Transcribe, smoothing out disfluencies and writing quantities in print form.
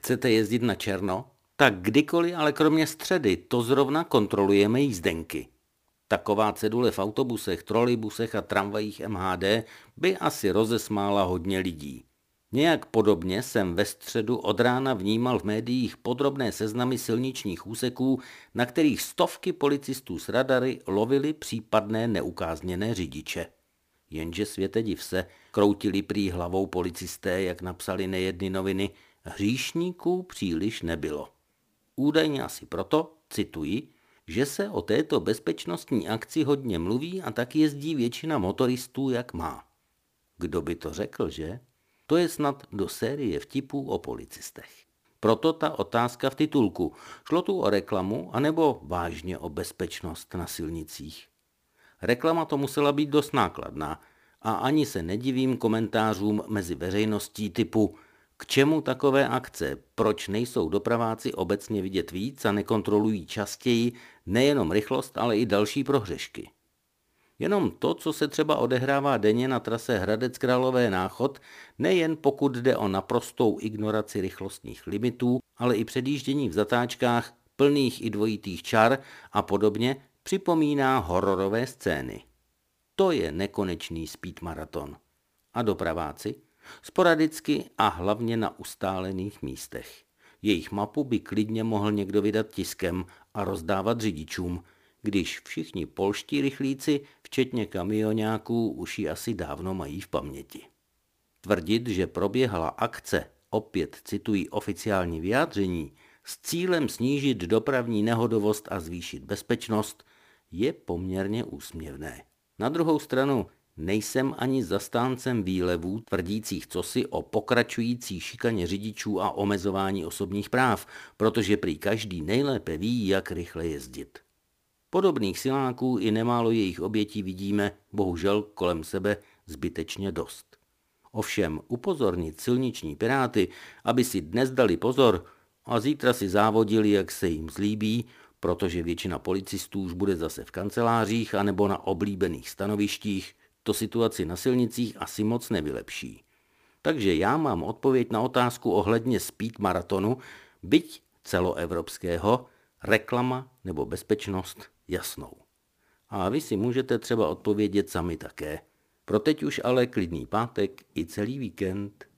Chcete jezdit na černo? Tak kdykoliv, ale kromě středy, to zrovna kontrolujeme jízdenky. Taková cedule v autobusech, trolejbusech a tramvajích MHD by asi rozesmála hodně lidí. Nějak podobně jsem ve středu od rána vnímal v médiích podrobné seznamy silničních úseků, na kterých stovky policistů s radary lovili případné neukázněné řidiče. Jenže světe div se, kroutili prý hlavou policisté, jak napsali nejedny noviny, hříšníků příliš nebylo. Údajně asi proto, cituji, že se o této bezpečnostní akci hodně mluví a tak jezdí většina motoristů, jak má. Kdo by to řekl, že? To je snad do série vtipů o policistech. Proto ta otázka v titulku. Šlo tu o reklamu, anebo vážně o bezpečnost na silnicích? Reklama to musela být dost nákladná a ani se nedivím komentářům mezi veřejností typu k čemu takové akce, proč nejsou dopraváci obecně vidět víc a nekontrolují častěji nejenom rychlost, ale i další prohřešky. Jenom to, co se třeba odehrává denně na trase Hradec Králové Náchod, nejen pokud jde o naprostou ignoraci rychlostních limitů, ale i předjíždění v zatáčkách plných i dvojitých čar a podobně, připomíná hororové scény. To je nekonečný speed maraton. A dopraváci? Sporadicky a hlavně na ustálených místech. Jejich mapu by klidně mohl někdo vydat tiskem a rozdávat řidičům, když všichni polští rychlíci, včetně kamioňáků, už ji asi dávno mají v paměti. Tvrdit, že proběhla akce, opět citují oficiální vyjádření, s cílem snížit dopravní nehodovost a zvýšit bezpečnost, je poměrně úsměvné. Na druhou stranu nejsem ani zastáncem výlevů tvrdících cosi o pokračující šikaně řidičů a omezování osobních práv, protože prý každý nejlépe ví, jak rychle jezdit. Podobných siláků i nemálo jejich obětí vidíme, bohužel kolem sebe, zbytečně dost. Ovšem upozornit silniční piráty, aby si dnes dali pozor a zítra si závodili, jak se jim zlíbí, protože většina policistů už bude zase v kancelářích anebo na oblíbených stanovištích, to situaci na silnicích asi moc nevylepší. Takže já mám odpověď na otázku ohledně speed maratonu, byť celoevropského, reklama nebo bezpečnost jasnou. A vy si můžete třeba odpovědět sami také. Pro teď už ale klidný pátek i celý víkend.